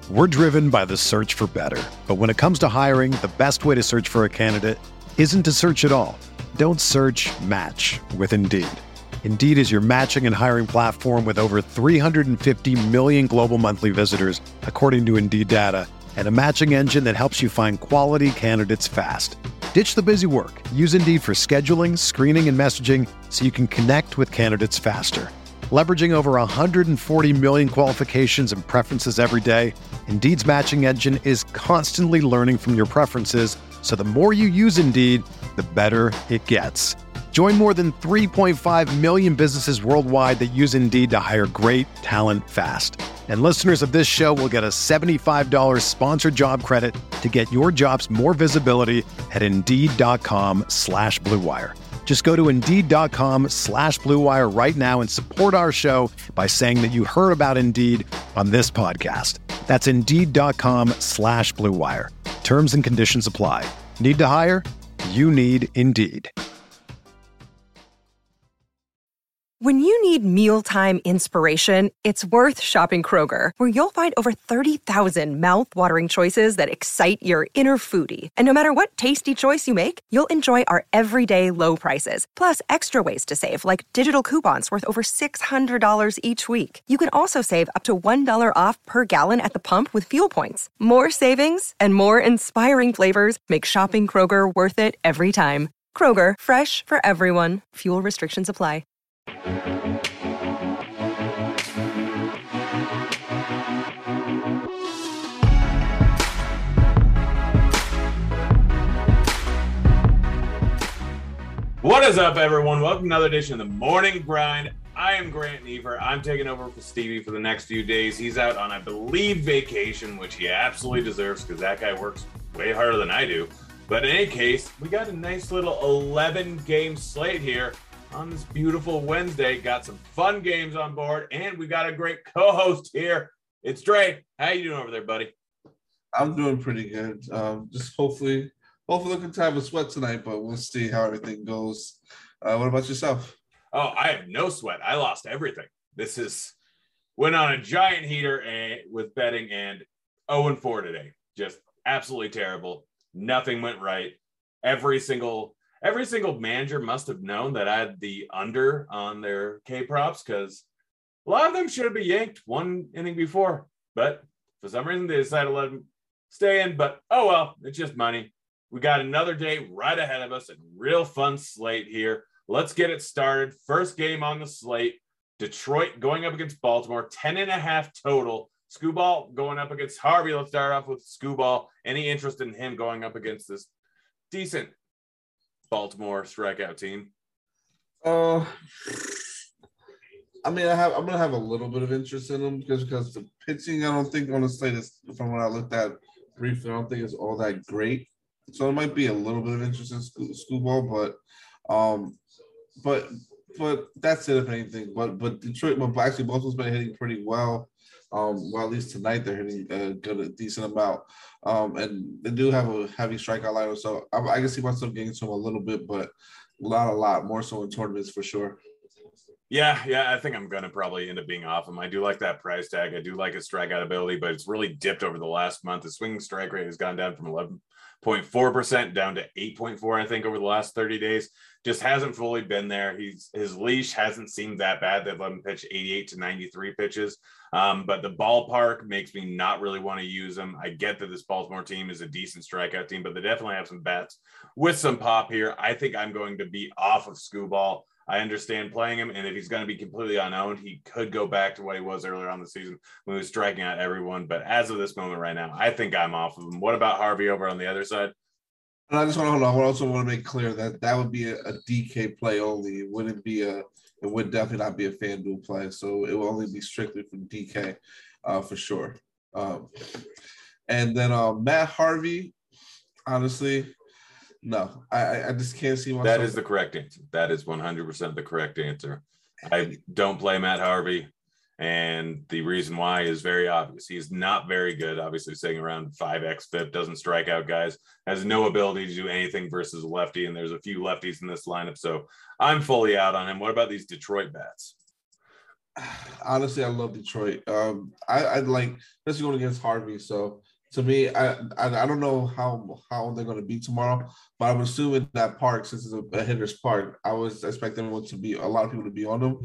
We're driven by the search for better. But when it comes to hiring, the best way to search for a candidate isn't to search at all. Don't search, match with Indeed. Indeed is your matching and hiring platform with over 350 million global monthly visitors, according to Indeed data, and a matching engine that helps you find quality candidates fast. Ditch the busy work. Use Indeed for scheduling, screening, and messaging so you can connect with candidates faster. Leveraging over 140 million qualifications and preferences every day, Indeed's matching engine is constantly learning from your preferences, so the more you use Indeed, the better it gets. Join more than 3.5 million businesses worldwide that use Indeed to hire great talent fast. And listeners of this show will get a $75 sponsored job credit to get your jobs more visibility at Indeed.com/Blue Wire. Just go to Indeed.com/Blue Wire right now and support our show by saying that you heard about Indeed on this podcast. That's Indeed.com/Blue Wire. Terms and conditions apply. Need to hire? You need Indeed. When you need mealtime inspiration, it's worth shopping Kroger, where you'll find over 30,000 mouth-watering choices that excite your inner foodie. And no matter what tasty choice you make, you'll enjoy our everyday low prices, plus extra ways to save, like digital coupons worth over $600 each week. You can also save up to $1 off per gallon at the pump with fuel points. More savings and more inspiring flavors make shopping Kroger worth it every time. Kroger, fresh for everyone. Fuel restrictions apply. What is up, everyone? Welcome to another edition of the Morning Grind. I am Grant Neefer. I'm taking over for Stevie for the next few days. He's out on, I believe, vacation, which he absolutely deserves because that guy works way harder than I do. But in any case, we got a nice little 11-game slate here on this beautiful Wednesday. Got some fun games on board, and we got a great co-host here. It's Dre. How you doing over there, buddy? I'm doing pretty good. Just hopefully looking to have a sweat tonight, but we'll see how everything goes. What about yourself? Oh, I have no sweat. I lost everything. Went on a giant heater with betting and 0-4 today. Just absolutely terrible. Nothing went right. Every single manager must have known that I had the under on their K props because a lot of them should have been yanked one inning before. But for some reason, they decided to let them stay in. But oh well, it's just money. We got another day right ahead of us. A real fun slate here. Let's get it started. First game on the slate. Detroit going up against Baltimore. 10.5 total. Skubal going up against Harvey. Let's start off with Skubal. Any interest in him going up against this decent Baltimore strikeout team? I'm gonna have a little bit of interest in him because the pitching, I don't think on the slate is, from what I looked at briefly, I don't think it's all that great. So it might be a little bit of interest in Skubal, but that's it if anything. But Detroit, actually Baltimore's been hitting pretty well. Well, at least tonight they're hitting a decent amount. And they do have a heavy strikeout lineup, so I can see myself getting to him a little bit, but a lot more so in tournaments for sure. Yeah, I think I'm going to probably end up being off him. I do like that price tag. I do like his strikeout ability, but it's really dipped over the last month. The swinging strike rate has gone down from 11.4% down to 8.4, I think, over the last 30 days. Just hasn't fully been there. His leash hasn't seemed that bad. They've let him pitch 88 to 93 pitches. But the ballpark makes me not really want to use him. I get that this Baltimore team is a decent strikeout team, but they definitely have some bats with some pop here. I think I'm going to be off of Skubal. I understand playing him, and if he's going to be completely unowned, he could go back to what he was earlier on the season when he was striking out everyone. But as of this moment right now, I think I'm off of him. What about Harvey over on the other side? And I just want to hold on. I also want to make clear that would be a DK play only. It would definitely not be a FanDuel play. So it will only be strictly for DK for sure. And then Matt Harvey, honestly, no, I just can't see myself. That is the correct answer. That is 100% the correct answer. I don't play Matt Harvey, and the reason why is very obvious. He's not very good, obviously sitting around 5x FIP, doesn't strike out guys, has no ability to do anything versus a lefty, and there's a few lefties in this lineup, so I'm fully out on him. What about these Detroit bats? Honestly, I love Detroit. I like, especially going against Harvey. So to me, I don't know how they're going to be tomorrow, but I'm assuming that park, since it's a hitter's park, I was expecting everyone to be, a lot of people to be on them.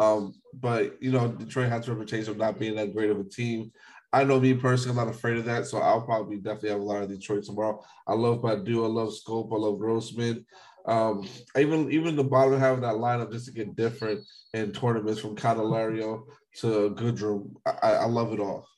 But Detroit has a reputation of not being that great of a team. I know me personally, I'm not afraid of that, so I'll probably definitely have a lot of Detroit tomorrow. I love Badu, I love Scope, I love Grossman. Um, even the bottom half of that lineup just to get different in tournaments from Candelario to Goodrum. I love it all.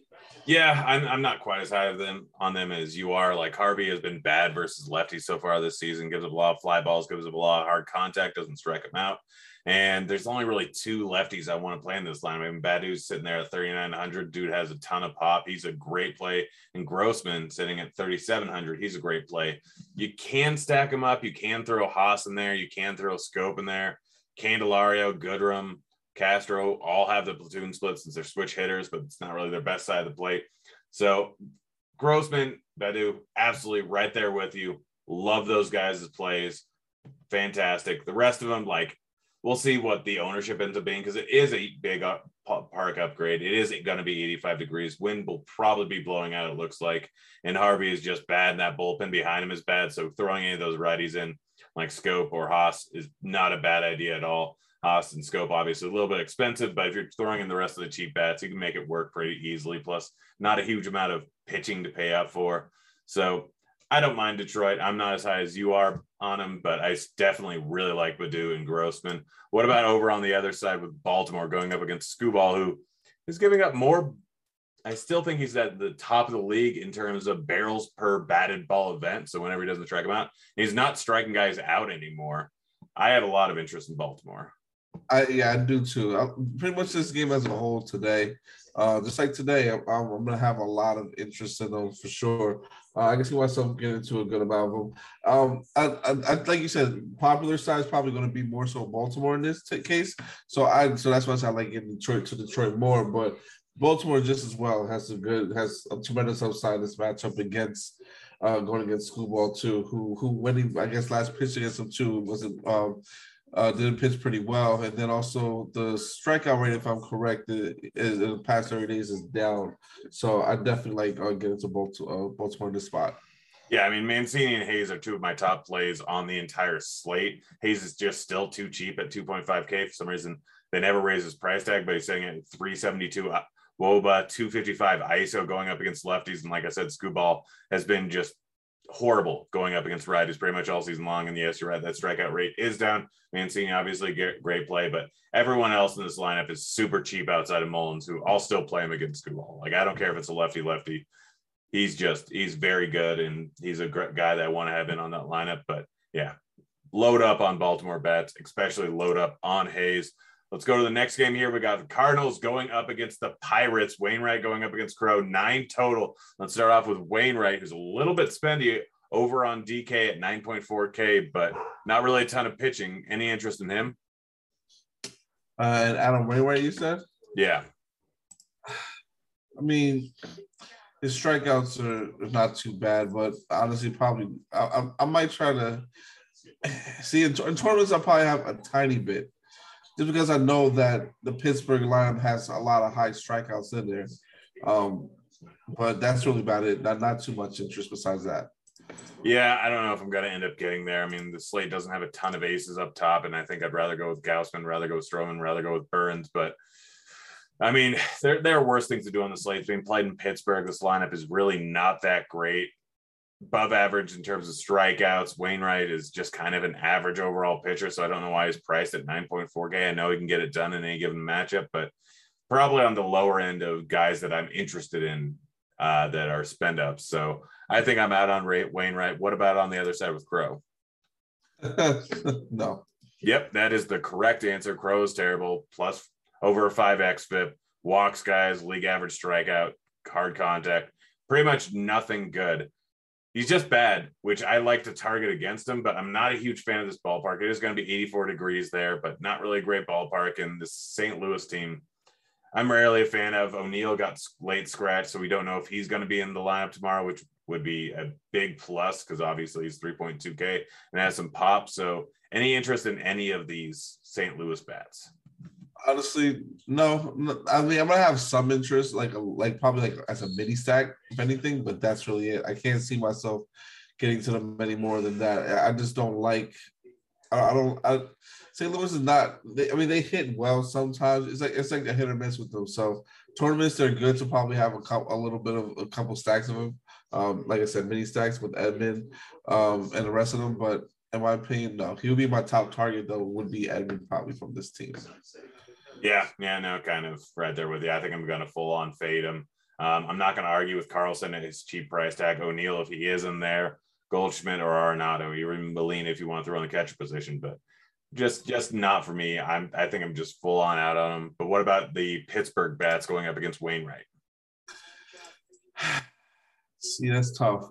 Yeah, I'm not quite as high on them as you are. Like Harvey has been bad versus lefties so far this season. Gives up a lot of fly balls, gives up a lot of hard contact, doesn't strike him out. And there's only really two lefties I want to play in this line. I mean, Badu's sitting there at 3,900. Dude has a ton of pop. He's a great play. And Grossman sitting at 3,700. He's a great play. You can stack him up. You can throw Haas in there. You can throw Scope in there. Candelario, Goodrum, Castro all have the platoon split since they're switch hitters, but it's not really their best side of the plate. So Grossman, Badu, absolutely right there with you. Love those guys' plays. Fantastic. The rest of them, like, we'll see what the ownership ends up being because it is a big park upgrade. It is going to be 85 degrees. Wind will probably be blowing out, it looks like. And Harvey is just bad, and that bullpen behind him is bad. So throwing any of those righties in, like Scope or Haas, is not a bad idea at all. Haas and Scope, obviously, a little bit expensive, but if you're throwing in the rest of the cheap bats, you can make it work pretty easily. Plus, not a huge amount of pitching to pay up for. So I don't mind Detroit. I'm not as high as you are on them, but I definitely really like Badu and Grossman. What about over on the other side with Baltimore going up against Skubal, who is giving up more? I still think he's at the top of the league in terms of barrels per batted ball event. So whenever he doesn't strike him out, he's not striking guys out anymore. I have a lot of interest in Baltimore. I do too. Pretty much this game as a whole today. Just like today, I'm going to have a lot of interest in them for sure. I can see myself getting into a good amount of them. I like you said, popular side is probably going to be more so Baltimore in this case. So that's why I like getting Detroit more. But Baltimore just as well has a tremendous upside in this matchup against going against Skubal too, who when he I guess last pitch against him too wasn't didn't pitch pretty well, and then also the strikeout rate, if I'm correct, is in the past 30 days is down. So I definitely like getting to Baltimore in this spot. Yeah, I mean, Mancini and Hayes are two of my top plays on the entire slate. Hayes is just still too cheap at 2.5K. For some reason, they never raise his price tag, but he's sitting at 372 WOBA, 255 ISO going up against lefties. And like I said, Skubal has been just horrible going up against righties pretty much all season long. And yes, you're right, that strikeout rate is down. Mancini, obviously, great play, but everyone else in this lineup is super cheap outside of Mullins, who I'll still play him against Skubal. Like, I don't care if it's a lefty. He's very good, and he's a great guy that I want to have in on that lineup. But yeah, load up on Baltimore bats, especially load up on Hayes. Let's go to the next game here. We got the Cardinals going up against the Pirates. Wainwright going up against Crow, 9 total. Let's start off with Wainwright, who's a little bit spendy over on DK at 9.4K, but not really a ton of pitching. Any interest in him? And Adam Wainwright, you said? Yeah. I mean, his strikeouts are not too bad, but honestly, probably I might try to see in tournaments. I'll probably have a tiny bit. Just because I know that the Pittsburgh lineup has a lot of high strikeouts in there. But that's really about it. Not too much interest besides that. Yeah, I don't know if I'm going to end up getting there. I mean, the slate doesn't have a ton of aces up top, and I think I'd rather go with Gausman, rather go with Stroman, rather go with Burns. But, I mean, there are worse things to do on the slate. It's being played in Pittsburgh. This lineup is really not that great. Above average in terms of strikeouts. Wainwright is just kind of an average overall pitcher, so I don't know why he's priced at 9.4K. I know he can get it done in any given matchup, but probably on the lower end of guys that I'm interested in that are spend ups. So I think I'm out on Wainwright. What about on the other side with Crow? No. Yep, that is the correct answer. Crow is terrible. Plus over a 5x FIP, walks guys, league average strikeout, hard contact, pretty much nothing good. He's just bad, which I like to target against him, but I'm not a huge fan of this ballpark. It is going to be 84 degrees there, but not really a great ballpark. And this St. Louis team, I'm rarely a fan of. O'Neill got late scratch, so we don't know if he's going to be in the lineup tomorrow, which would be a big plus because obviously he's 3.2K and has some pop. So any interest in any of these St. Louis bats? Honestly, no. I mean, I'm gonna have some interest, like probably like as a mini stack, if anything, but that's really it. I can't see myself getting to them any more than that. I just don't like. I don't. St. Louis is not. I mean, they hit well sometimes. It's like a hit or miss with them. So tournaments, they're good to probably have a little bit of a couple stacks of them. Like I said, mini stacks with Edman, and the rest of them. But in my opinion, no. He would be my top target though. Would be Edman probably from this team. Yeah, no, kind of right there with you. I think I'm going to full on fade him. I'm not going to argue with Carlson at his cheap price tag. O'Neill, if he is in there, Goldschmidt or Arenado, even Molina if you want to throw in the catcher position, but just not for me. I think I'm just full on out on him. But what about the Pittsburgh bats going up against Wainwright? See, that's tough.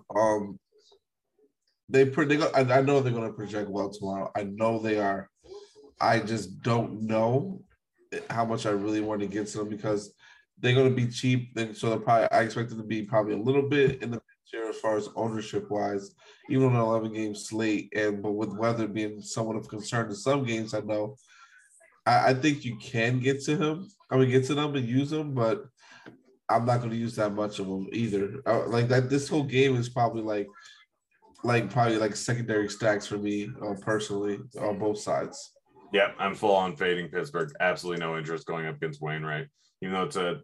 I know they're going to project well tomorrow. I know they are. I just don't know how much I really want to get to them because they're going to be cheap. So I expect them to be probably a little bit in the picture as far as ownership wise, even on an 11-game slate. But with weather being somewhat of concern in some games, I know I think you can get to him. I mean, get to them and use them, but I'm not going to use that much of them either. Like that, this whole game is probably like secondary stacks for me personally on both sides. Yeah, I'm full on fading Pittsburgh. Absolutely no interest going up against Wainwright, even though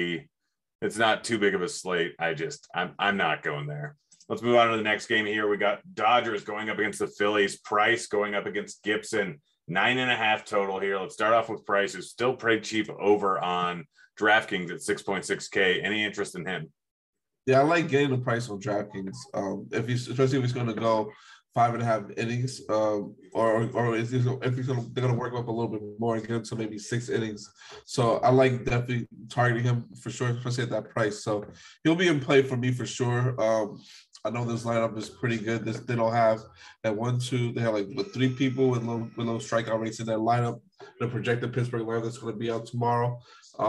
it's not too big of a slate. I'm not going there. Let's move on to the next game here. We got Dodgers going up against the Phillies. Price going up against Gibson. 9.5 total here. Let's start off with Price, who's still pretty cheap over on DraftKings at 6.6K. Any interest in him? Yeah, I like getting the price on DraftKings. Especially if he's going to go 5.5 innings, or if they're going to work up a little bit more and get him to maybe 6 innings. So I like definitely targeting him for sure, especially at that price. So he'll be in play for me for sure. I know this lineup is pretty good. They don't have that 1-2. They have like 3 people with low strikeout rates in that lineup. The projected Pittsburgh lineup that's going to be out tomorrow.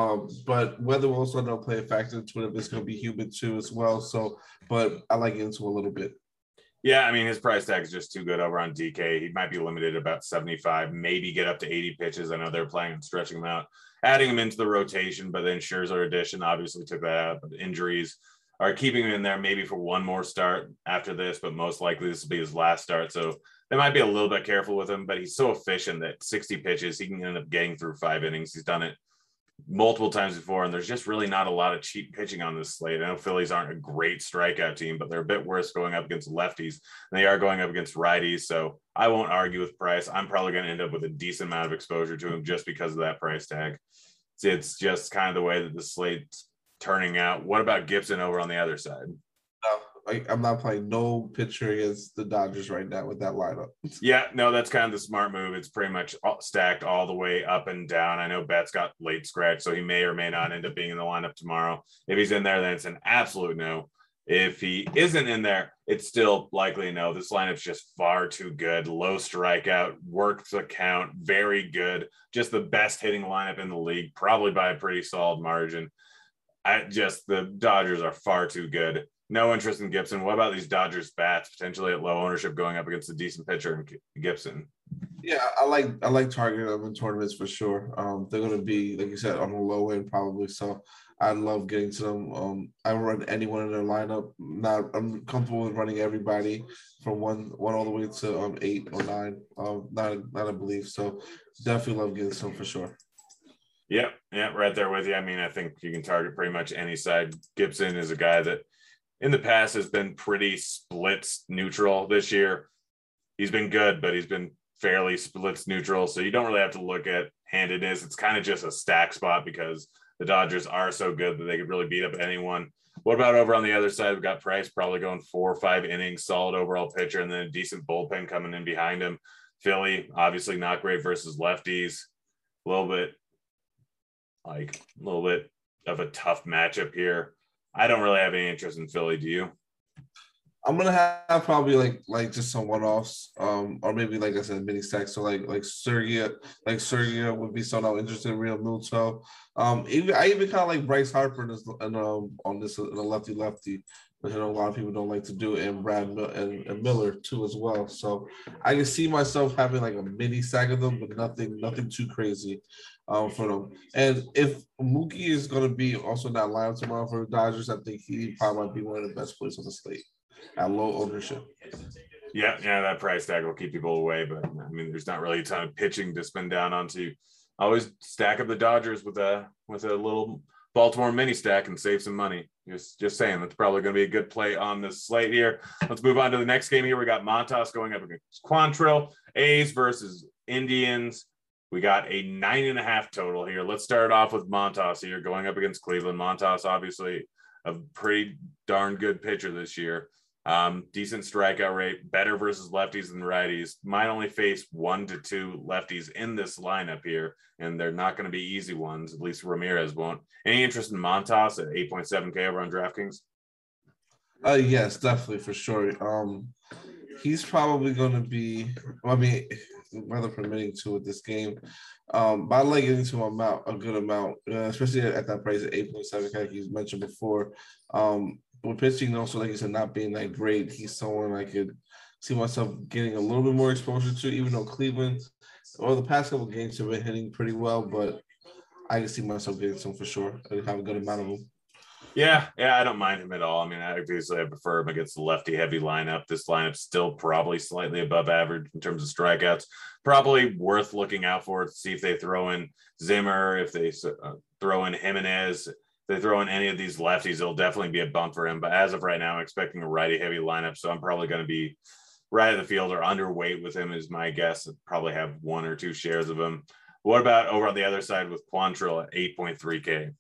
But weather will also not play a factor into it if it's going to be humid too as well. So, but I like into a little bit. Yeah, I mean, his price tag is just too good over on DK. He might be limited about 75, maybe get up to 80 pitches. I know they're planning on stretching him out, adding him into the rotation, but then Scherzer addition obviously took that out. But injuries are keeping him in there maybe for one more start after this, but most likely this will be his last start. So they might be a little bit careful with him, but he's so efficient that 60 pitches, he can end up getting through 5 innings. He's done it multiple times before, and there's just really not a lot of cheap pitching on this slate. I know Phillies aren't a great strikeout team, but they're a bit worse going up against lefties. They are going up against righties, so I won't argue with Price. I'm probably going to end up with a decent amount of exposure to him just because of that price tag. It's just kind of the way that the slate's turning out. What about Gibson over on the other side? I'm not playing no pitcher against the Dodgers right now with that lineup. Yeah, no, that's kind of the smart move. It's pretty much stacked all the way up and down. I know Betts got late scratch, so he may or may not end up being in the lineup tomorrow. If he's in there, then it's an absolute no. If he isn't in there, it's still likely a no. This lineup's just far too good. Low strikeout, works the count, very good. Just the best hitting lineup in the league, probably by a pretty solid margin. The Dodgers are far too good. No interest in Gibson. What about these Dodgers bats potentially at low ownership going up against a decent pitcher in Gibson? Yeah, I like targeting them in tournaments for sure. They're going to be, like you said, on the low end probably. So I love getting to them. I run anyone in their lineup. I'm comfortable with running everybody from one all the way to 8 or 9. Not I believe. So definitely love getting some for sure. Yeah, right there with you. I mean, I think you can target pretty much any side. Gibson is a guy that in the past has been pretty splits neutral this year. He's been good, but he's been fairly splits neutral. So you don't really have to look at handedness. It's kind of just a stack spot because the Dodgers are so good that they could really beat up anyone. What about over on the other side? We've got Price probably going 4 or 5 innings, solid overall pitcher, and then a decent bullpen coming in behind him. Philly, obviously not great versus lefties. A little bit of a tough matchup here. I don't really have any interest in Philly. Do you? I'm gonna have probably like just some one-offs, or maybe like I said, mini stacks. So Sergia would be someone I'm interested in. Real Muto. I even kind of like Bryce Harper on this in a lefty, which I know a lot of people don't like to do, and and Miller too as well. So I can see myself having like a mini stack of them, but nothing too crazy, for them. And if Mookie is gonna be also in that lineup tomorrow for the Dodgers, I think he probably might be one of the best players on the slate at low ownership. Yeah, that price tag will keep people away, but I mean, there's not really a ton of pitching to spin down onto. Always stack up the Dodgers with a little Baltimore mini stack and save some money. Just saying, that's probably going to be a good play on this slate here. Let's move on to the next game here. We got Montas going up against Quantrill. A's versus Indians. We got a 9.5 total here. Let's start off with Montas here going up against Cleveland. Montas, obviously, a pretty darn good pitcher this year. Decent strikeout rate, better versus lefties than righties. Might only face 1 to 2 lefties in this lineup here, and they're not going to be easy ones. At least Ramirez won't. Any interest in Montas at 8.7K over on DraftKings? Yes, definitely for sure. He's probably going to be. I mean, weather permitting to with this game. But I like getting to a good amount, especially at that price at 8.7K, like you mentioned before. With pitching also, like you said, not being that great, he's someone I could see myself getting a little bit more exposure to, even though Cleveland, or the past couple of games have been hitting pretty well, but I can see myself getting some for sure. I have a good amount of them. Yeah, I don't mind him at all. I mean, obviously I prefer him against the lefty-heavy lineup. This lineup's still probably slightly above average in terms of strikeouts. Probably worth looking out for to see if they throw in Zimmer, if they throw in Jimenez, they throw in any of these lefties, it'll definitely be a bump for him. But as of right now, I'm expecting a righty-heavy lineup, so I'm probably going to be right at the field or underweight with him is my guess. I'd probably have 1 or 2 shares of him. What about over on the other side with Quantrill at 8.3K?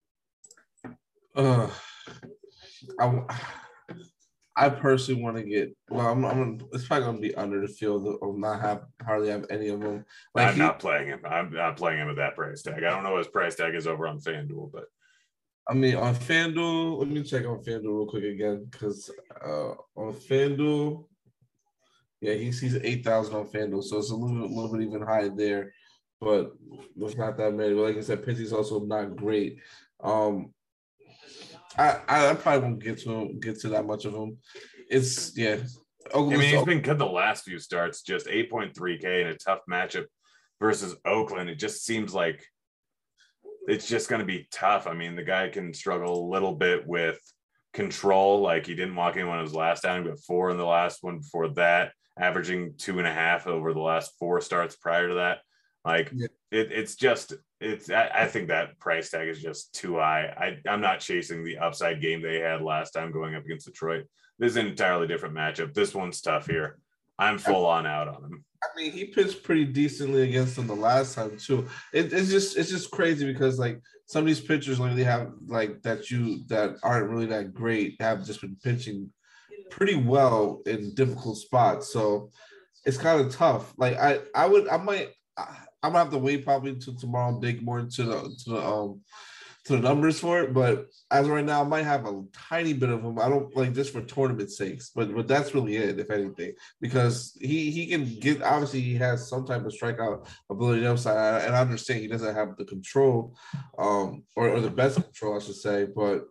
I personally want to get. Well, it's probably going to be under the field or hardly have any of them. I'm not playing him. I'm not playing him at that price tag. I don't know what his price tag is over on FanDuel, but. I mean, on FanDuel, let me check on FanDuel real quick again, because on FanDuel, yeah, he sees 8,000 on FanDuel, so it's a little bit even higher there, but there's not that many. But like I said, pitching's also not great. I probably won't get to that much of him. It's Oakland, I mean, he's been good the last few starts, just 8.3K in a tough matchup versus Oakland. It just seems like it's just going to be tough. I mean, the guy can struggle a little bit with control. Like he didn't walk in when it was last outing, but 4 in the last one before that, averaging 2.5 over the last 4 starts prior to that. Like I think that price tag is just too high. I'm not chasing the upside game they had last time going up against Detroit. This is an entirely different matchup. This one's tough here. I'm full on out on him. I mean, he pitched pretty decently against them the last time too. It's just crazy because like some of these pitchers literally have like that aren't really that great have just been pitching pretty well in difficult spots. So it's kind of tough. Like I'm gonna have to wait probably until tomorrow and dig more into the numbers for it. But as of right now, I might have a tiny bit of him. I don't like just for tournament sakes, but that's really it, if anything, because he can get. Obviously, he has some type of strikeout ability upside, and I understand he doesn't have the control, or the best control, I should say, but.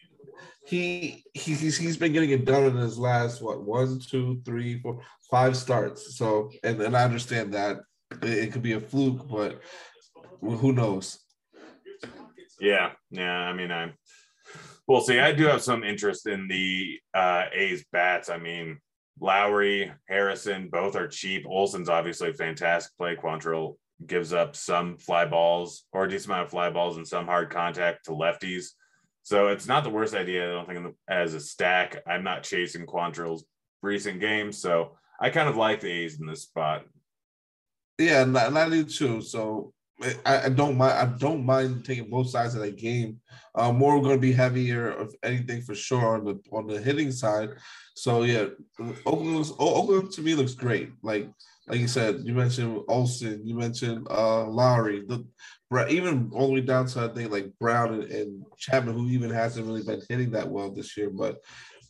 He's been getting it done in his last 1, 2, 3, 4, 5 starts. So and I understand that it could be a fluke, but who knows? Yeah. I mean, we'll see. I do have some interest in the A's bats. I mean, Lowry, Harrison, both are cheap. Olson's obviously a fantastic play. Quantrill gives up some fly balls or a decent amount of fly balls and some hard contact to lefties. So it's not the worst idea, I don't think, as a stack. I'm not chasing Quantrill's recent games, so I kind of like the A's in this spot. Yeah, and I do too. So I don't mind. I don't mind taking both sides of that game. More going to be heavier, of anything for sure, on the hitting side. So yeah, Oakland to me looks great. Like you said, you mentioned Olson, you mentioned Lowry, even all the way down to I think like Brown and Chapman, who even hasn't really been hitting that well this year. But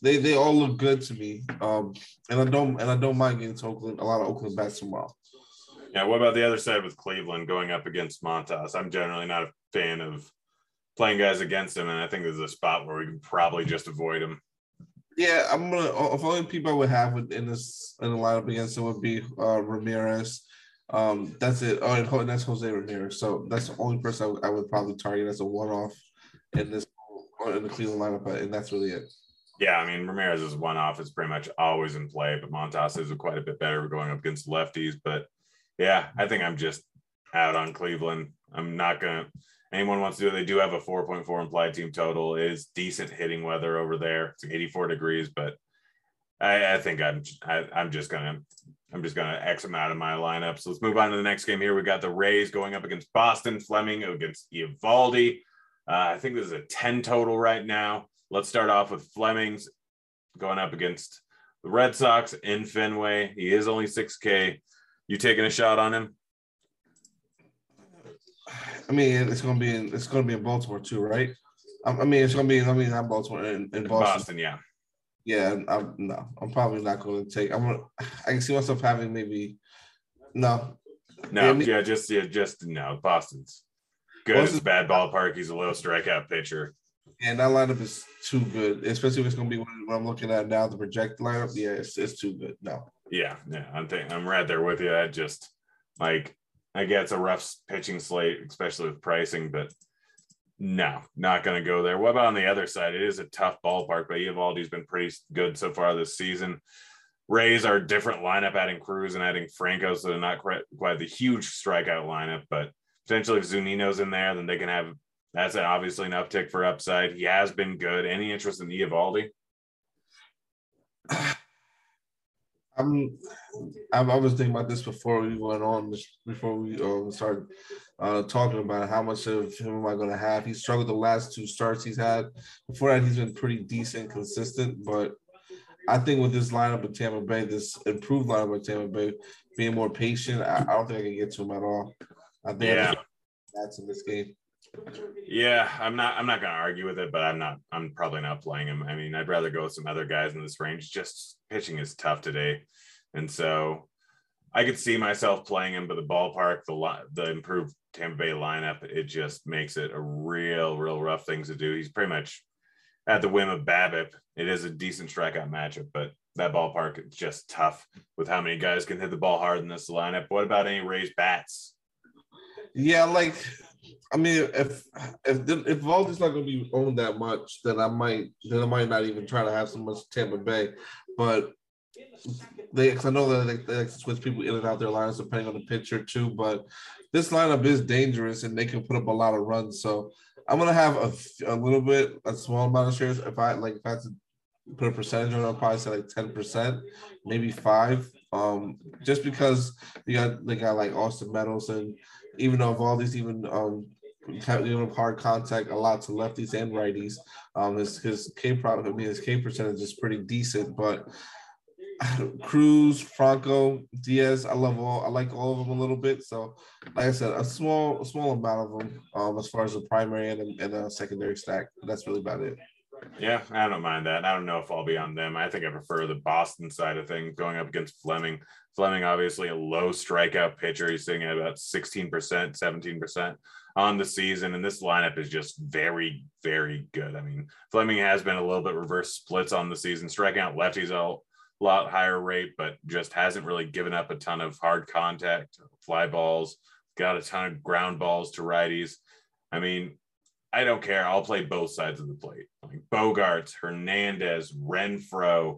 they all look good to me. And I don't mind getting to Oakland, a lot of Oakland bats tomorrow. Yeah, what about the other side with Cleveland going up against Montas? I'm generally not a fan of playing guys against him, and I think there's a spot where we can probably just avoid him. Yeah, I'm gonna. If only people I would have in the lineup against him would be Ramirez. That's it. Oh, and that's Jose Ramirez. So that's the only person I would probably target as a one-off in the Cleveland lineup, and that's really it. Yeah, I mean, Ramirez is one-off. It's pretty much always in play, but Montas is quite a bit better going up against lefties. But yeah, I think I'm just out on Cleveland. I'm not gonna. Anyone wants to do it, they do have a 4.4 implied team total. It is decent hitting weather over there. It's 84 degrees, but I think I'm just gonna X them out of my lineup. So let's move on to the next game here. We got the Rays going up against Boston, Fleming against Eovaldi. I think this is a 10 total right now. Let's start off with Fleming's going up against the Red Sox in Fenway. He is only 6K. You taking a shot on him? I mean, it's gonna be in Baltimore too, right? It's gonna be. Not Baltimore in Boston, yeah. Yeah, I'm probably not going to take. I can see myself having maybe. No. Just no. Boston's good. It's a bad ballpark. He's a low strikeout pitcher. And that lineup is too good, especially if it's going to be what I'm looking at now. The projected lineup, yeah, it's too good. No. Yeah. I'm right there with you. I just I get it's a rough pitching slate, especially with pricing, but no, not going to go there. What about on the other side? It is a tough ballpark, but Eovaldi's been pretty good so far this season. Rays are a different lineup, adding Cruz and adding Franco, so they're not quite the huge strikeout lineup, but potentially if Zunino's in there, then they can have – that's obviously an uptick for upside. He has been good. Any interest in Eovaldi? I was thinking about this before we went on, before we started talking about how much of him am I going to have. He struggled the last two starts he's had. Before that, he's been pretty decent, consistent. But I think with this lineup with Tampa Bay, this improved lineup with Tampa Bay, being more patient, I don't think I can get to him at all. I think that's in this game. Yeah, I'm not going to argue with it, but I'm probably not playing him. I mean, I'd rather go with some other guys in this range. Just pitching is tough today. And so I could see myself playing him, but the ballpark, the improved Tampa Bay lineup, it just makes it a real rough thing to do. He's pretty much at the whim of BABIP. It is a decent strikeout matchup, but that ballpark is just tough with how many guys can hit the ball hard in this lineup. What about any Rays bats? Yeah, if Valdi's not going to be owned that much, then I might not even try to have so much Tampa Bay. But because I know that they like to switch people in and out their lineups depending on the pitcher too. But this lineup is dangerous and they can put up a lot of runs. So I'm gonna have a small amount of shares. If I had to put a percentage on it, I'll probably say 10%, maybe 5%. Just because they got like Austin Meadows, and even though Valdi's hard contact a lot to lefties and righties, his K percentage is pretty decent, but Cruz, Franco, Diaz, I like all of them a little bit. So, like I said, a small amount of them as far as the primary and a secondary stack. That's really about it. Yeah, I don't mind that. I don't know if I'll be on them. I think I prefer the Boston side of things going up against Fleming. Fleming, obviously a low strikeout pitcher. He's sitting at about 16%, 17% on the season. And this lineup is just very, very good. I mean, Fleming has been a little bit reverse splits on the season, striking out lefties a lot higher rate, but just hasn't really given up a ton of hard contact, fly balls, got a ton of ground balls to righties. I mean, I don't care. I'll play both sides of the plate. Like Bogarts, Hernandez, Renfroe,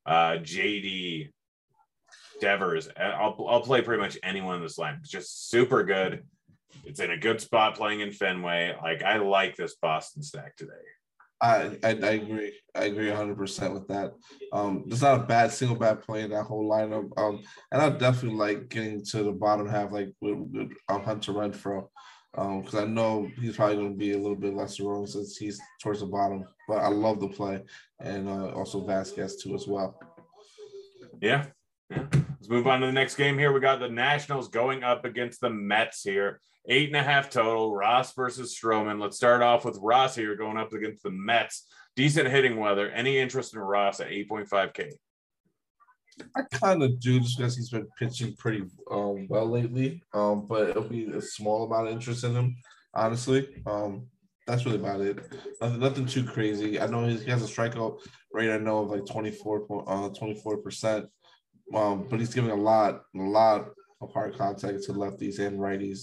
JD, Devers. I'll play pretty much anyone in this line. It's just super good. It's in a good spot playing in Fenway. I like this Boston stack today. I agree. I agree 100% with that. There's not a single bad play in that whole lineup. And I definitely like getting to the bottom half, like with Hunter Renfroe. Because I know he's probably going to be a little bit less wrong since he's towards the bottom. But I love the play, and also Vasquez too as well. Yeah, Yeah. Let's move on to the next game here. We got the Nationals going up against the Mets here. 8.5 total. Ross versus Stroman. Let's start off with Ross here going up against the Mets. Decent hitting weather. Any interest in Ross at 8.5K? I kind of do, just because he's been pitching pretty well lately. But it'll be a small amount of interest in him, honestly. That's really about it. Nothing too crazy. I know he has a strikeout rate, I know, of like 24%. But he's giving a lot of hard contact to lefties and righties,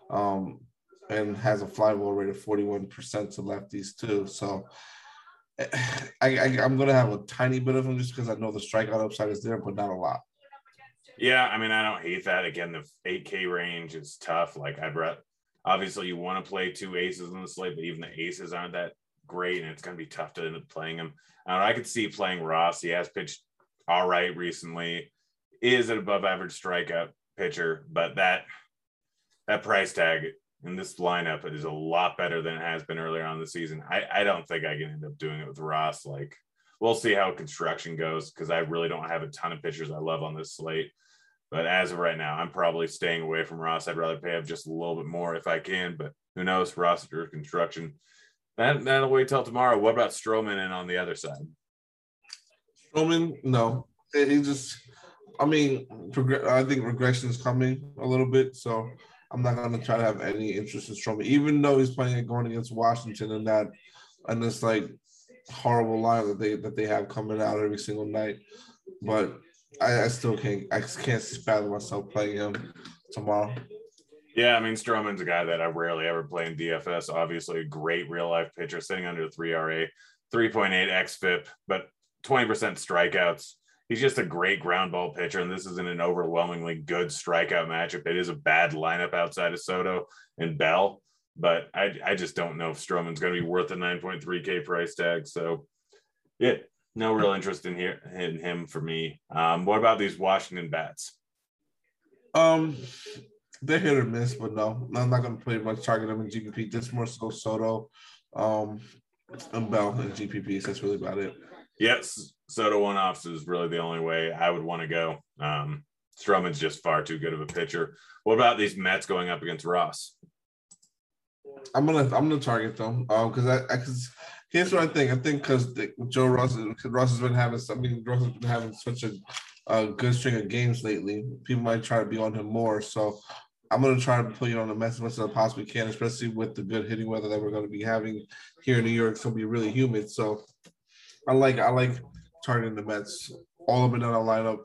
and has a fly ball rate of 41% to lefties too. So I'm going to have a tiny bit of him just because I know the strikeout upside is there, but not a lot. Yeah, I mean, I don't hate that. Again, the 8K range is tough. Like, obviously you want to play two aces on the slate, but even the aces aren't that great, and it's going to be tough to end up playing him. I could see playing Ross. He has pitched all right recently, is an above average strikeout pitcher, but that price tag in this lineup is a lot better than it has been earlier on the season. I don't think I can end up doing it with Ross. Like, we'll see how construction goes, because I really don't have a ton of pitchers I love on this slate. But as of right now, I'm probably staying away from Ross. I'd rather pay up just a little bit more if I can, but who knows, roster construction. That'll wait till tomorrow. What about Stroman in on the other side? Stroman, no. He just, I think regression is coming a little bit, so I'm not going to try to have any interest in Stroman, even though he's going against Washington and this like horrible line that they have coming out every single night. But I still can't fathom myself playing him tomorrow. Yeah, I mean, Stroman's a guy that I rarely ever play in DFS. Obviously, a great real-life pitcher, sitting under 3 RA, 3.8 xFIP, but 20% strikeouts. He's just a great ground ball pitcher, and this isn't an overwhelmingly good strikeout matchup. It is a bad lineup outside of Soto and Bell, but I just don't know if Stroman's going to be worth the 9.3K price tag. So, yeah, no real interest in him for me. What about these Washington bats? They're hit or miss, but no, I'm not going to play much target them in GPP. Just more so Soto, and Bell in GPP. So that's really about it. Yes, Soto one-offs is really the only way I would want to go. Stroman's just far too good of a pitcher. What about these Mets going up against Ross? I'm gonna target them because here's what I think. I think because Ross has been having such a good string of games lately. People might try to be on him more. So I'm gonna try to put you on the Mets as much as I possibly can, especially with the good hitting weather that we're going to be having here in New York. It's gonna be really humid. So I like targeting the Mets. All of them in our lineup.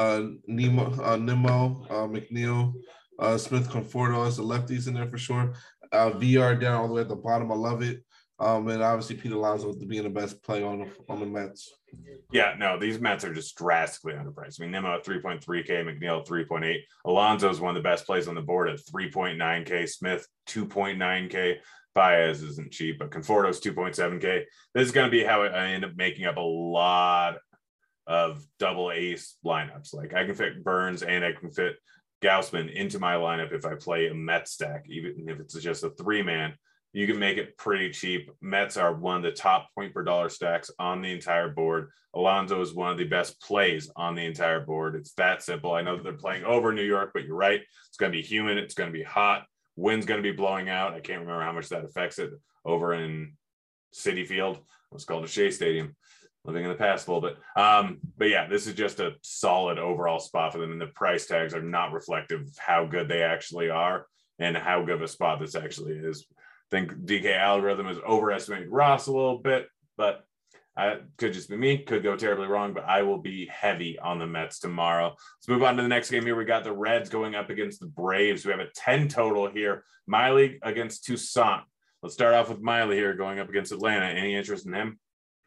Nimmo, McNeil, Smith, Conforto as the lefties in there for sure. VR down all the way at the bottom. I love it. And obviously Pete Alonso being the best play on the Mets. Yeah, no, these Mets are just drastically underpriced. I mean, Nimmo at 3.3K, McNeil at 3.8. Alonso is one of the best plays on the board at 3.9K. Smith 2.9K. Baez isn't cheap, but Conforto's 2.7K. This is going to be how I end up making up a lot of double ace lineups. Like, I can fit Burns and I can fit Gausman into my lineup if I play a Mets stack, even if it's just a 3-man. You can make it pretty cheap. Mets are one of the top point per dollar stacks on the entire board. Alonso is one of the best plays on the entire board. It's that simple. I know that they're playing over New York, but you're right. It's going to be humid. It's going to be hot. Wind's going to be blowing out. I can't remember how much that affects it over in Citi Field. Let's call it a Shea Stadium. Living in the past a little bit. But yeah, this is just a solid overall spot for them. And the price tags are not reflective of how good they actually are and how good of a spot this actually is. I think DK algorithm is overestimating Ross a little bit, but could just be me, could go terribly wrong, but I will be heavy on the Mets tomorrow. Let's move on to the next game here. We got the Reds going up against the Braves. We have a 10 total here. Miley against Toussaint. Let's start off with Miley here going up against Atlanta. Any interest in him?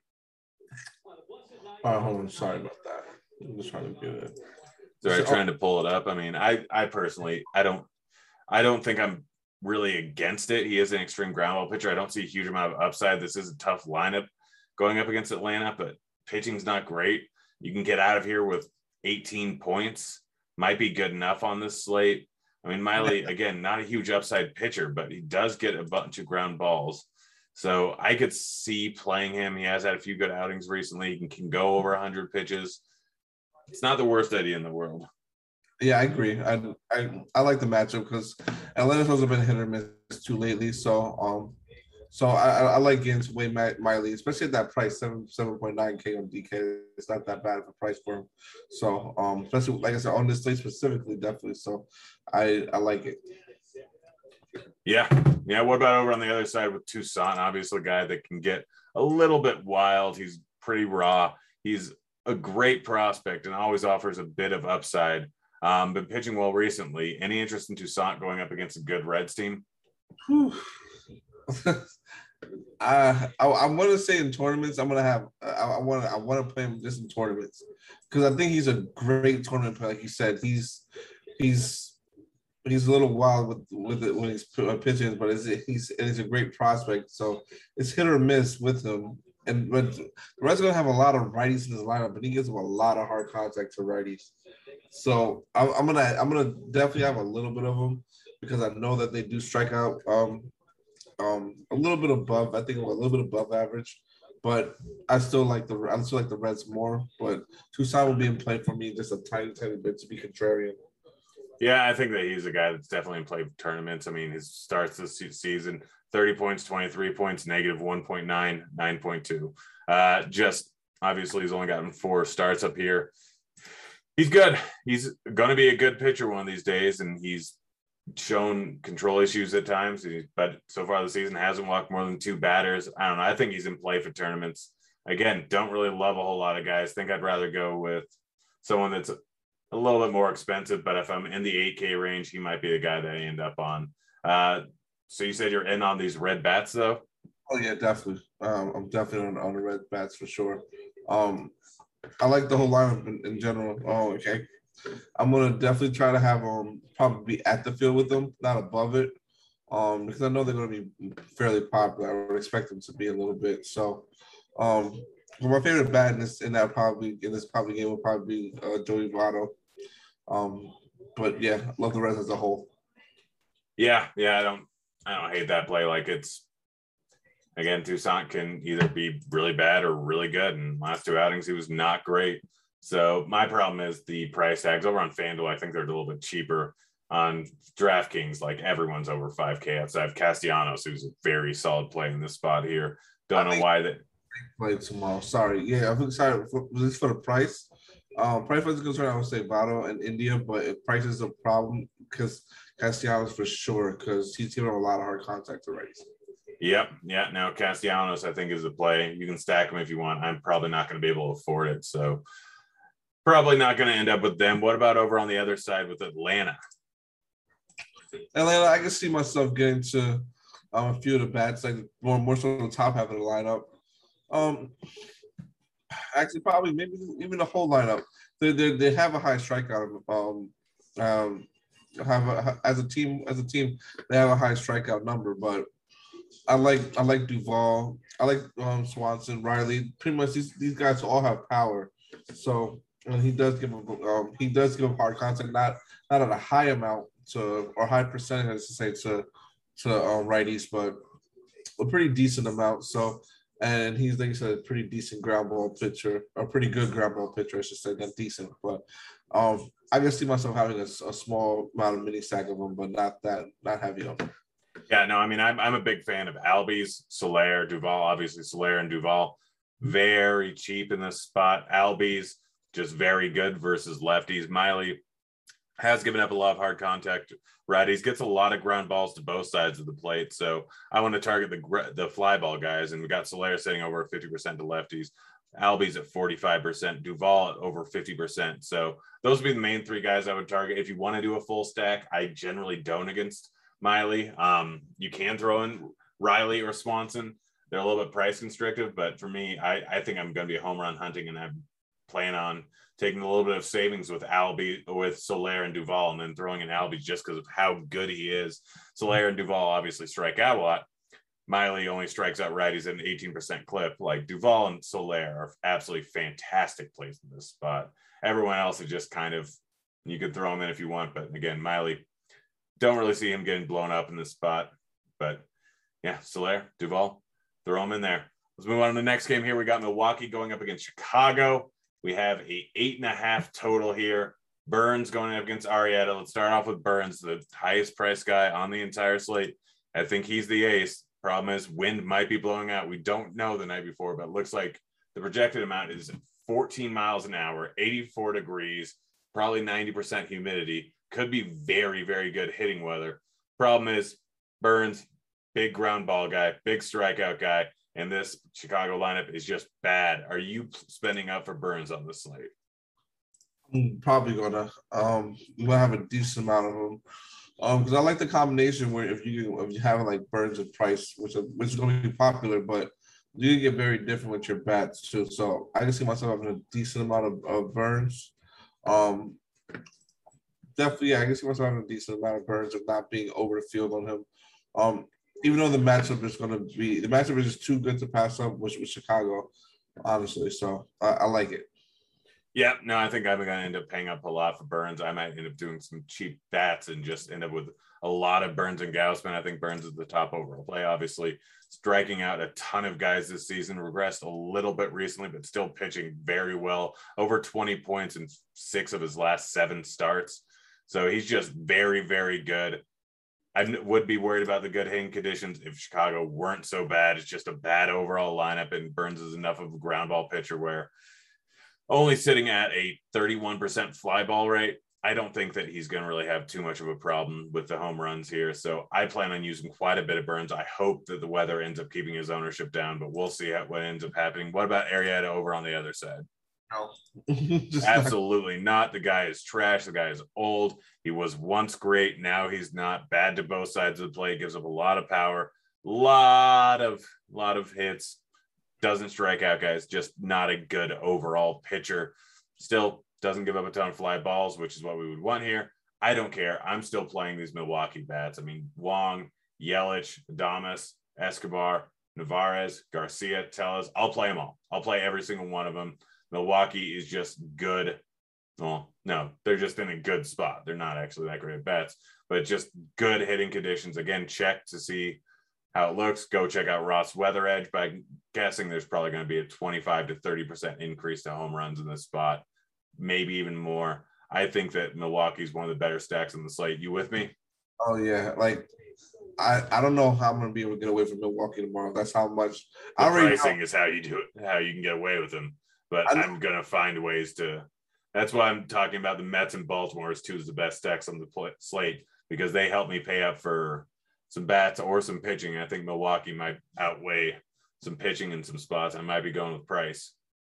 Hold on, sorry about that. I'm just trying to get it. Sorry, trying to pull it up. I mean, I personally, I don't think I'm really against it. He is an extreme ground ball pitcher. I don't see a huge amount of upside. This is a tough lineup going up against Atlanta, but pitching's not great. You can get out of here with 18 points. Might be good enough on this slate. I mean, Miley, again, not a huge upside pitcher, but he does get a bunch of ground balls. So I could see playing him. He has had a few good outings recently. He can go over 100 pitches. It's not the worst idea in the world. Yeah, I agree. I like the matchup because Atlanta's also been hit or miss too lately. So I like getting to Wade Miley, especially at that price, 7.9K on DK. It's not that bad of a price for him. So especially like I said, on this slate specifically, definitely. So I like it. Yeah. What about over on the other side with Toussaint? Obviously, a guy that can get a little bit wild. He's pretty raw. He's a great prospect and always offers a bit of upside. Been pitching well recently. Any interest in Toussaint going up against a good Reds team? I want to say in tournaments, I'm gonna have. I want to play him just in tournaments because I think he's a great tournament player. Like you said, he's a little wild with it when he's pitching, but he's a great prospect. So it's hit or miss with him. But the Reds are gonna have a lot of righties in his lineup, but he gives them a lot of hard contact to righties. So I'm gonna definitely have a little bit of them because I know that they do strike out a little bit above. I think a little bit above average, but I still like the Reds more. But Toussaint will be in play for me just a tiny bit to be contrarian. Yeah, I think that he's a guy that's definitely in play for tournaments. I mean, his starts this season, 30 points, 23 points, negative 1.9, 9.2. Just obviously he's only gotten 4 starts up here. He's good. He's going to be a good pitcher one of these days, and he's shown control issues at times, but so far the season hasn't walked more than 2 batters. I don't know. I think he's in play for tournaments. Again, don't really love a whole lot of guys. Think I'd rather go with someone that's a little bit more expensive, but if I'm in the 8K range, he might be the guy that I end up on. So you said you're in on these red bats, though? Oh, yeah, definitely. I'm definitely on the red bats for sure. I like the whole lineup in general. Oh, okay. I'm gonna definitely try to have probably be at the field with them, not above it, because I know they're gonna be fairly popular. I would expect them to be a little bit. So, for my favorite bat in this game will probably be Joey Votto. But yeah, I love the Reds as a whole. Yeah, I don't hate that play. Like it's again, Toussaint can either be really bad or really good. And last 2 outings, he was not great. So my problem is the price tags over on FanDuel. I think they're a little bit cheaper on DraftKings. Like everyone's over 5K outside of Castellanos, who's a very solid play in this spot here. Don't know why that play tomorrow. Sorry. Yeah, I'm excited for the price. Price wasn't concerned. I would say Votto and India, but if price is a problem because Castellanos for sure because he's giving a lot of hard contact already. Yep. Yeah. Now Castellanos, I think, is a play. You can stack him if you want. I'm probably not going to be able to afford it. So probably not going to end up with them. What about over on the other side with Atlanta? Atlanta, I can see myself getting to a few of the bats, like more so on the top half of the lineup. Actually, probably maybe even the whole lineup. They have a high strikeout. As a team, they have a high strikeout number. But I like Duvall. I like Swanson, Riley. Pretty much these guys all have power. So and he does give hard contact, not at a high amount or high percentage, as to say to righties, but a pretty decent amount. So. And he's, like you said, a pretty decent ground ball pitcher, a pretty good ground ball pitcher, I should say, not decent. But I can see myself having a small amount of mini stack of them, but not heavy on them. Yeah, no, I mean, I'm a big fan of Albies, Soler, Duvall. Obviously, Soler and Duvall, very cheap in this spot. Albies, just very good versus lefties. Miley has given up a lot of hard contact righties, gets a lot of ground balls to both sides of the plate. So I want to target the fly ball guys. And we got Soler sitting over 50% to lefties, Albies at 45%, Duvall at over 50%. So those would be the main 3 guys I would target. If you want to do a full stack, I generally don't against Miley. You can throw in Riley or Swanson. They're a little bit price constrictive, but for me, I think I'm going to be home run hunting, and I'm planning on taking a little bit of savings with Soler and Duvall, and then throwing in Albies just because of how good he is. Soler and Duvall obviously strike out a lot. Miley only strikes out righties at an 18% clip. Like Duvall and Soler are absolutely fantastic plays in this spot. Everyone else is just kind of, you could throw him in if you want, but again, Miley, don't really see him getting blown up in this spot. But yeah, Soler, Duvall, throw him in there. Let's move on to the next game here. We got Milwaukee going up against Chicago. We have a 8.5 total here. Burns going up against Arrieta. Let's start off with Burns, the highest priced guy on the entire slate. I think he's the ace. Problem is, wind might be blowing out. We don't know the night before, but it looks like the projected amount is 14 miles an hour, 84 degrees, probably 90% humidity. Could be very, very good hitting weather. Problem is, Burns, big ground ball guy, big strikeout guy, and this Chicago lineup is just bad. Are you spending up for Burns on the slate? I'm probably gonna. We'll have a decent amount of them. Because I like the combination where if you have like Burns and Price, which is going to be popular, but you get very different with your bats too. So I can see myself having a decent amount of Burns. Definitely, yeah, I can see myself having a decent amount of Burns of not being over the field on him. Even though the matchup is just too good to pass up with Chicago, honestly. So I like it. Yeah, no, I think I'm going to end up paying up a lot for Burns. I might end up doing some cheap bats and just end up with a lot of Burns and Gausman. I think Burns is the top overall play, obviously. Striking out a ton of guys this season, regressed a little bit recently, but still pitching very well. Over 20 points in 6 of his last 7 starts. So he's just very, very good. I would be worried about the good hitting conditions if Chicago weren't so bad. It's just a bad overall lineup, and Burns is enough of a ground ball pitcher where only sitting at a 31% fly ball rate, I don't think that he's going to really have too much of a problem with the home runs here. So I plan on using quite a bit of Burns. I hope that the weather ends up keeping his ownership down, but we'll see what ends up happening. What about Arrieta over on the other side? No. Absolutely not. The guy is trash. The guy is old. He was once great. Now he's not. Bad to both sides of the play. Gives up a lot of power, lot of hits. Doesn't strike out guys, just not a good overall pitcher. Still doesn't give up a ton of fly balls, which is what we would want here. I don't care. I'm still playing these Milwaukee bats. I mean, Wong, Yelich, Adames, Escobar, Narvaez, Garcia, Tellez. I'll play them all. I'll play every single one of them. Milwaukee is just good. Well, no, they're just in a good spot. They're not actually that great at bats, but just good hitting conditions. Again, check to see how it looks. Go check out Ross Weather Edge. By guessing there's probably going to be a 25 to 30% increase to home runs in this spot, maybe even more. I think that Milwaukee's one of the better stacks on the slate. You with me? Oh yeah, like I don't know how I'm going to be able to get away from Milwaukee tomorrow. That's how much. Pricing is how you do it, how you can get away with them. But I'm going to find ways to. That's why I'm talking about the Mets and Baltimore as 2 of the best stacks on the slate, because they help me pay up for some bats or some pitching. I think Milwaukee might outweigh some pitching in some spots. I might be going with Price.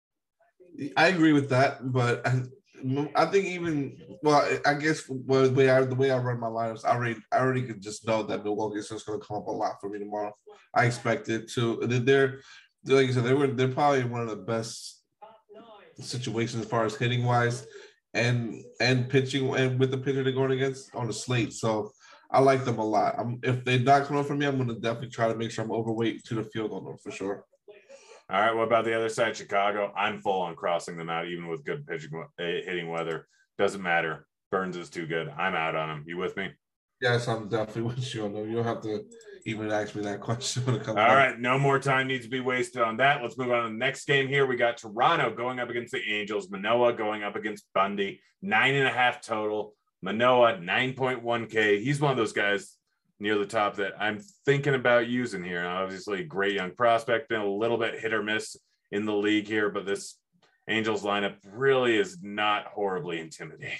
I agree with that, but I think I guess the way I run my lineups, I already could just know that Milwaukee is just going to come up a lot for me tomorrow. I expect it to. They're like you said, they're probably one of the best situations as far as hitting wise and pitching, and with the pitcher they're going against on the slate. So I like them a lot. If they're not coming for me, I'm going to definitely try to make sure I'm overweight to the field on them for sure. All right. What about the other side, Chicago? I'm full on crossing them out, even with good pitching, hitting weather. Doesn't matter. Burns is too good. I'm out on him. You with me? Yes, I'm definitely with you on them. You don't have to even ask me that question when it comes. All right. No more time needs to be wasted on that. Let's move on to the next game here. We got Toronto going up against the Angels. Manoah going up against Bundy. 9.5 total. Manoah, 9.1K. He's one of those guys near the top that I'm thinking about using here. Obviously, great young prospect, been a little bit hit or miss in the league here, but this Angels lineup really is not horribly intimidating.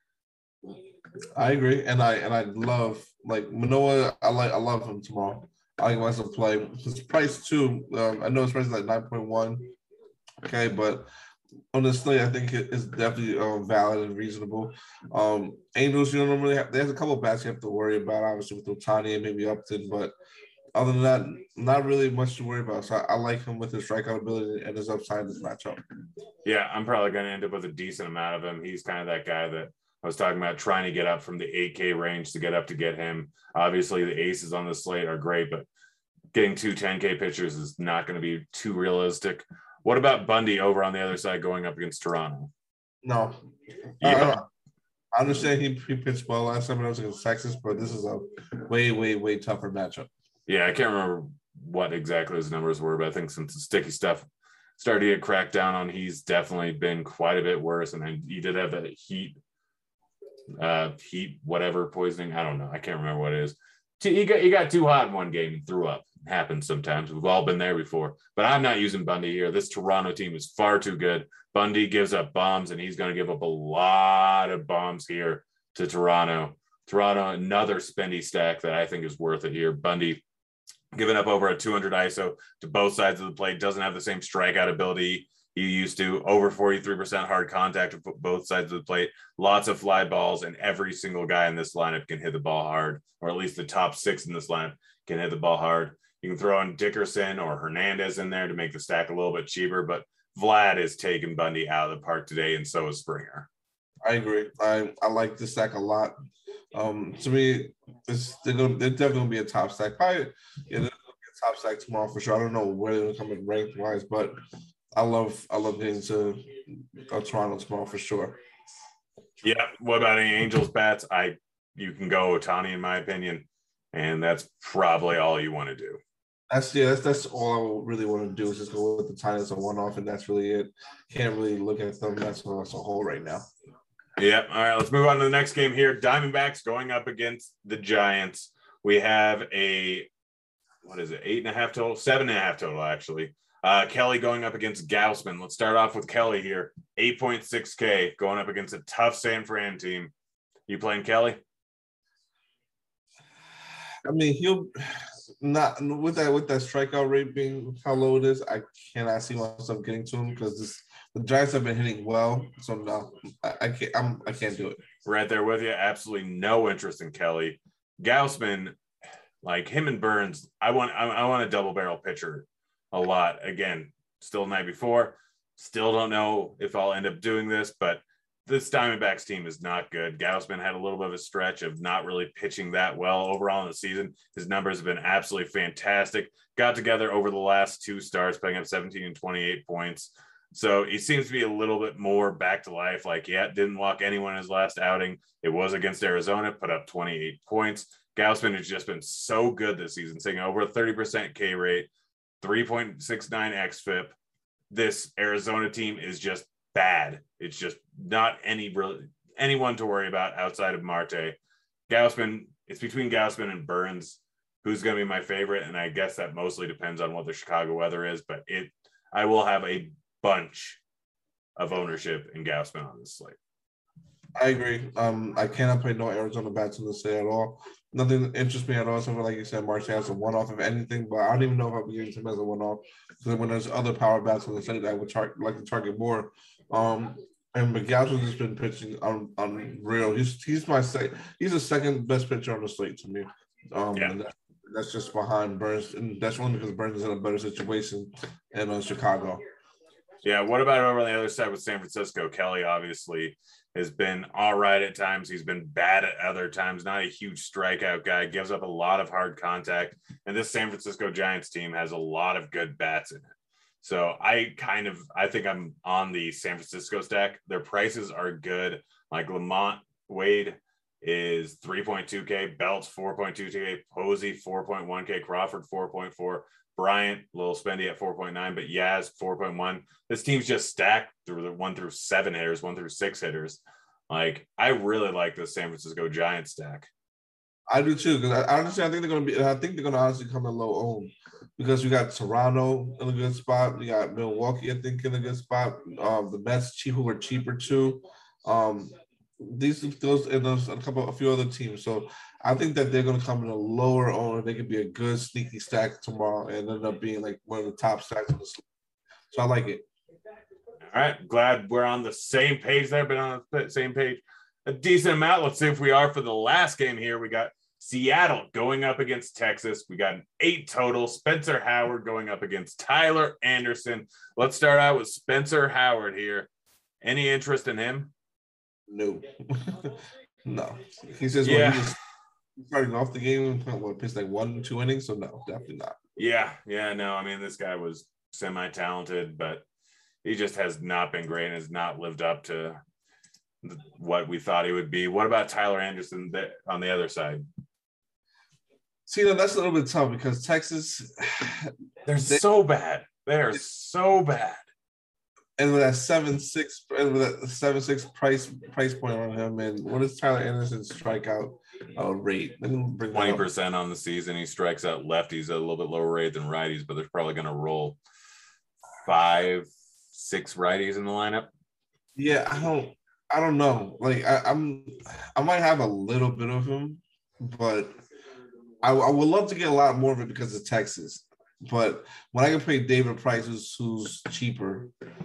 I agree, and I love like Manoah. I love him tomorrow. I like myself play. His price too. I know his price is like 9.1. Okay, but honestly, I think it is definitely valid and reasonable. Angels, you don't really have. There's a couple of bats you have to worry about, obviously with Ohtani and maybe Upton, but other than that, not really much to worry about. So I like him with his strikeout ability and his upside in this matchup. Yeah, I'm probably going to end up with a decent amount of him. He's kind of that guy that I was talking about, trying to get up from the 8K range to get him. Obviously, the aces on the slate are great, but getting 2 10K pitchers is not going to be too realistic. What about Bundy over on the other side going up against Toronto? No. Yeah. I understand he pitched well last time when I was against Texas, but this is a way, way, way tougher matchup. Yeah, I can't remember what exactly his numbers were, but I think some sticky stuff started to get cracked down on. He's definitely been quite a bit worse. And then he did have that heat whatever poisoning. I don't know. I can't remember what it is. He got too hot in one game and threw up. It happens sometimes. We've all been there before. But I'm not using Bundy here. This Toronto team is far too good. Bundy gives up bombs, and he's going to give up a lot of bombs here to Toronto. Toronto, another spendy stack that I think is worth it here. Bundy giving up over a 200 ISO to both sides of the plate, doesn't have the same strikeout ability he used to. Over 43% hard contact with both sides of the plate, lots of fly balls, and every single guy in this lineup can hit the ball hard, or at least the top 6 in this lineup can hit the ball hard. You can throw in Dickerson or Hernandez in there to make the stack a little bit cheaper, but Vlad is taking Bundy out of the park today, and so is Springer. I agree. I like this stack a lot. To me, they're definitely gonna be a top stack. Probably, yeah, they're gonna be a top stack tomorrow for sure. I don't know where they're gonna come in ranked wise, but I love getting to Toronto tomorrow for sure. Yeah. What about any Angels bats? You can go Ohtani in my opinion, and that's probably all you want to do. That's all I really want to do is just go with the Tigers as a one-off, and that's really it. Can't really look at them as a whole right now. Yep. All right, let's move on to the next game here. Diamondbacks going up against the Giants. We have a 8.5 total, 7.5 total actually. Kelly going up against Gausman. Let's start off with Kelly here. 8.6K going up against a tough San Fran team. You playing Kelly? I mean, he'll not with that strikeout rate being how low it is. I cannot see myself getting to him because the Giants have been hitting well. So no, I can't do it. Right there with you. Absolutely no interest in Kelly. Gausman, like him and Burns, I want a double barrel pitcher a lot. Again, still the night before. Still don't know if I'll end up doing this, but this Diamondbacks team is not good. Gausman had a little bit of a stretch of not really pitching that well overall in the season. His numbers have been absolutely fantastic. Got together over the last 2 starts, putting up 17 and 28 points. So he seems to be a little bit more back to life. Like, yeah, didn't walk anyone in his last outing. It was against Arizona, put up 28 points. Gausman has just been so good this season, saying over a 30% K rate, 3.69 xFIP. This Arizona team is just bad. It's just not anyone to worry about outside of Marte. Gausman, it's between Gausman and Burns. Who's going to be my favorite? And I guess that mostly depends on what the Chicago weather is, but I will have a bunch of ownership in Gausman on this slate. I agree. I cannot play no Arizona bats in this slate at all. Nothing interests me at all. Something like you said, Marte has a one-off of anything, but I don't even know if I'll be getting him as a one-off. Because when there's other power bats on the slate, I would like to target more. And McGowan has been pitching unreal. He's the second best pitcher on the slate to me. And that's just behind Burns, and that's only because Burns is in a better situation in Chicago. Yeah, what about over on the other side with San Francisco? Kelly obviously has been all right at times. He's been bad at other times. Not a huge strikeout guy. Gives up a lot of hard contact. And this San Francisco Giants team has a lot of good bats in it. So I think I'm on the San Francisco stack. Their prices are good. Like Lamont Wade is 3.2K, Belts 4.2K, Posey 4.1K, Crawford 4.4, Bryant a little spendy at 4.9, but Yaz 4.1. This team's just stacked through the 1 through 7 hitters, 1 through 6 hitters. Like I really like the San Francisco Giants stack. I do too, because honestly, I think they're gonna honestly come in low owned because we got Toronto in a good spot. We got Milwaukee, I think, in a good spot. The Mets, who are cheaper too. A few other teams. So I think that they're gonna come in a lower owned. They could be a good sneaky stack tomorrow and end up being like one of the top stacks on the slate. So I like it. All right, glad we're on the same page there, but on the same page a decent amount. Let's see if we are for the last game here. We got Seattle going up against Texas. We got an 8 total. Spencer Howard going up against Tyler Anderson. Let's start out with Spencer Howard here. Any interest in him? No. No. He says he's starting off the game, pitched like 1-2 innings, so no, definitely not. Yeah, no. I mean, this guy was semi-talented, but he just has not been great and has not lived up to what we thought he would be. What about Tyler Anderson on the other side? See, that's a little bit tough because Texas, they're so bad. They are so bad. And with that 7.6 and with that 7.6 price point on him, and what is Tyler Anderson's strikeout rate? 20% on the season. He strikes out lefties at a little bit lower rate than righties, but there's probably going to roll 5-6 righties in the lineup. Yeah, I don't know. Like I might have a little bit of him, but I would love to get a lot more of it because of Texas. But when I can play David Price, who's cheaper,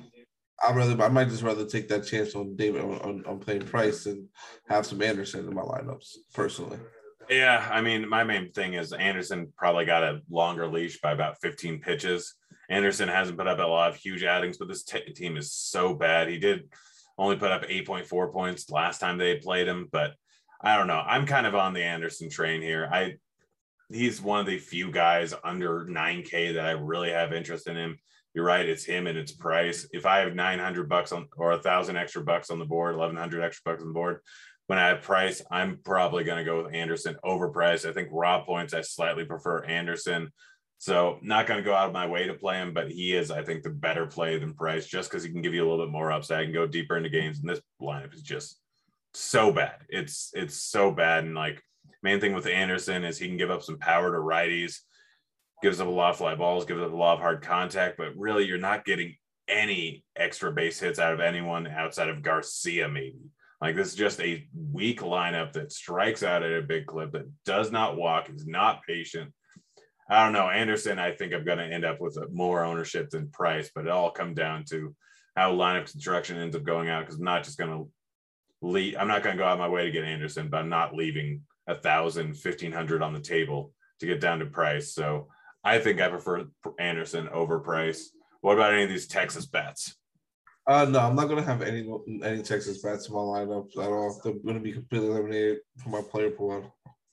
I might just rather take that chance on David on playing Price and have some Anderson in my lineups personally. Yeah, I mean, my main thing is Anderson probably got a longer leash by about 15 pitches. Anderson hasn't put up a lot of huge outings, but this team is so bad. He did only put up 8.4 points last time they played him, but I don't know. I'm kind of on the Anderson train here. He's one of the few guys under 9K that I really have interest in him. You're right. It's him and it's Price. If I have $900 on or $1,000 extra bucks on the board, $1,100 extra bucks on the board, when I have Price, I'm probably going to go with Anderson over Price. I think raw points, I slightly prefer Anderson. So not going to go out of my way to play him, but he is, I think, the better play than Price just because he can give you a little bit more upside and go deeper into games. And this lineup is just so bad. It's so bad. And like, main thing with Anderson is he can give up some power to righties, gives up a lot of fly balls, gives up a lot of hard contact, but really you're not getting any extra base hits out of anyone outside of Garcia, maybe. Like, this is just a weak lineup that strikes out at a big clip, that does not walk, is not patient. I don't know. Anderson, I think I'm going to end up with more ownership than Price, but it all comes down to how lineup construction ends up going out, because I'm not just going to leave. I'm not going to go out of my way to get Anderson, but I'm not leaving 1,000, 1,500 on the table to get down to Price. So I think I prefer Anderson over Price. What about any of these Texas bets? No, I'm not going to have any Texas bets in my lineups at all. They're going to be completely eliminated from my player pool.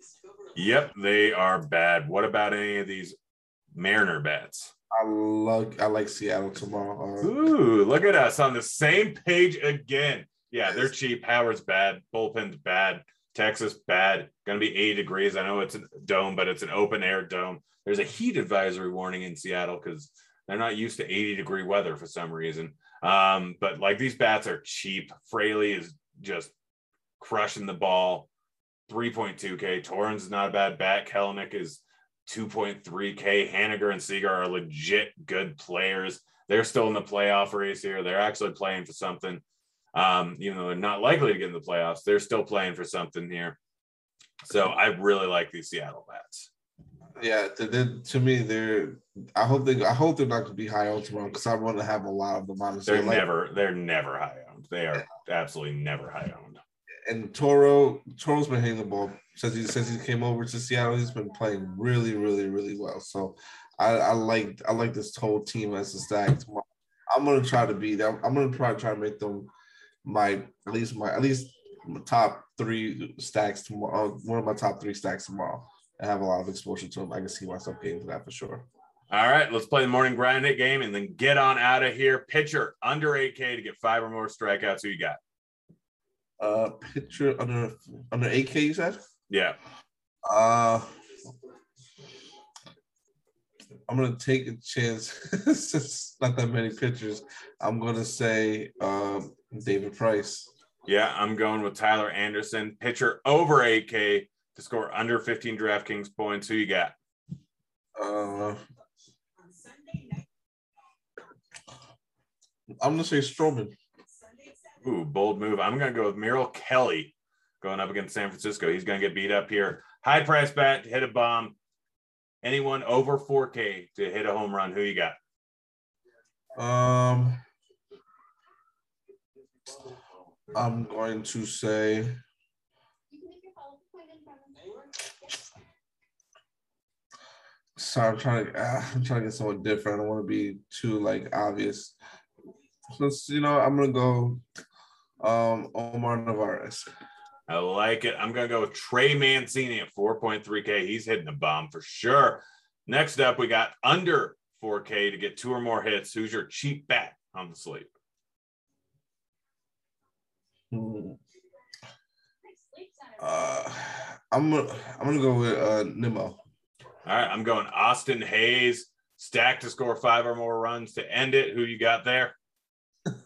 Yep, they are bad. What about any of these Mariner bets? I like Seattle tomorrow. Ooh, look at us on the same page again. Yeah, they're cheap. Howard's bad. Bullpen's bad. Texas bad. Going to be 80 degrees. I know it's a dome, but it's an open air dome. There's a heat advisory warning in Seattle because they're not used to 80-degree weather for some reason. But like, these bats are cheap. Fraley is just crushing the ball. 3.2K. Torrens is not a bad bat. Kelenic is 2.3K. Haniger and Seager are legit good players. They're still in the playoff race here. They're actually playing for something. Even though they're not likely to get in the playoffs, they're still playing for something here. So I really like these Seattle bats. Yeah, to me, I hope they're not going to be high owned tomorrow, because I want to have a lot of them. Honestly, they're never high owned. They are absolutely never high owned. And Toro's been hitting the ball since he came over to Seattle. He's been playing really, really, really well. So I like this whole team as a stack tomorrow. I'm gonna try to be that. I'm gonna try to make them at least my top 3 stacks tomorrow. One of my top 3 stacks tomorrow. I have a lot of exposure to them. I can see myself getting to that for sure. All right, let's play the morning grind it game and then get on out of here. Pitcher under 8K to get 5 or more strikeouts. Who you got? Pitcher under 8K, you said? Yeah. I'm gonna take a chance since not that many pitchers. I'm gonna say David Price. Yeah, I'm going with Tyler Anderson. Pitcher over 8K to score under 15 DraftKings points. Who you got? I'm gonna say Stroman. Ooh, bold move. I'm going to go with Merrill Kelly going up against San Francisco. He's going to get beat up here. High price bat to hit a bomb. Anyone over 4K to hit a home run. Who you got? I'm going to say sorry, I'm trying to get someone different. I don't want to be too obvious. So I'm gonna go Omar Narvaez. I like it. I'm gonna go with Trey Mancini at 4.3K. He's hitting a bomb for sure. Next up, we got under 4K to get 2 or more hits. Who's your cheap bat on the slate? I'm gonna go with Nimmo. All right, I'm going Austin Hayes, stacked to score 5 or more runs to end it. Who you got there?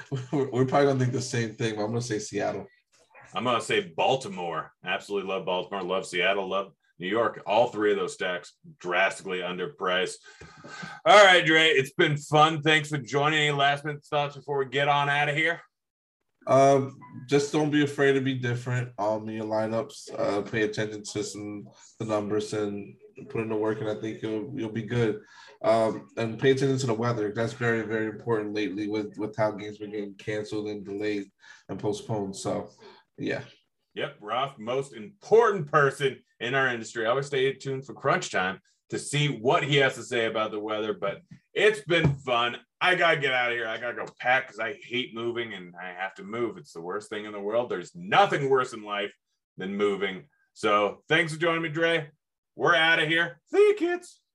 we're probably gonna think the same thing, but I'm gonna say Seattle. I'm gonna say Baltimore. Absolutely love Baltimore. Love Seattle. Love New York. All three of those stacks drastically underpriced. All right, Dre. It's been fun. Thanks for joining. Any last minute thoughts before we get on out of here? Just don't be afraid to be different in your lineups. Pay attention to the numbers and put in the work, and I think you'll be good. And pay attention to the weather. That's very, very important lately with how games been getting canceled and delayed and postponed. So, yeah. Yep, Roth, most important person in our industry. I always stay tuned for crunch time to see what he has to say about the weather, but it's been fun. I got to get out of here. I got to go pack because I hate moving and I have to move. It's the worst thing in the world. There's nothing worse in life than moving. So thanks for joining me, Dre. We're out of here. See you, kids.